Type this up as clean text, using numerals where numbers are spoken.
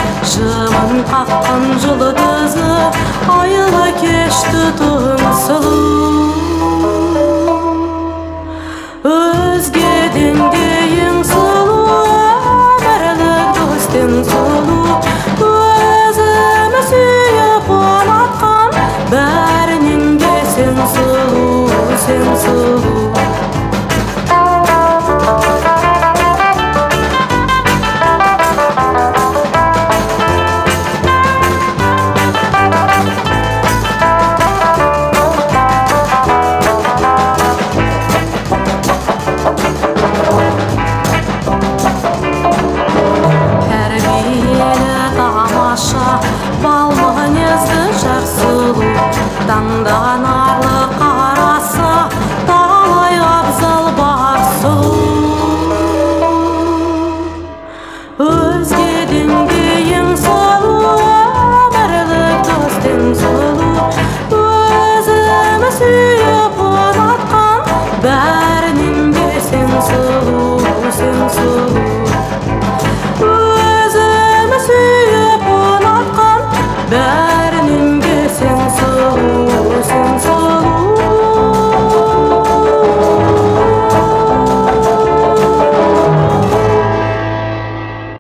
жымын қаққан жұлдызы айлы кешті тым сұлу. Өзгеден де ең сұлу өмірлік достың сұлу, өзімі сүйіп ұнатқан бәрінен де сен сұлу, сен сұлу. Бал мінезді жар сұлу, таңдаған арлы қарасы талай абзал бар сұлу. Өзге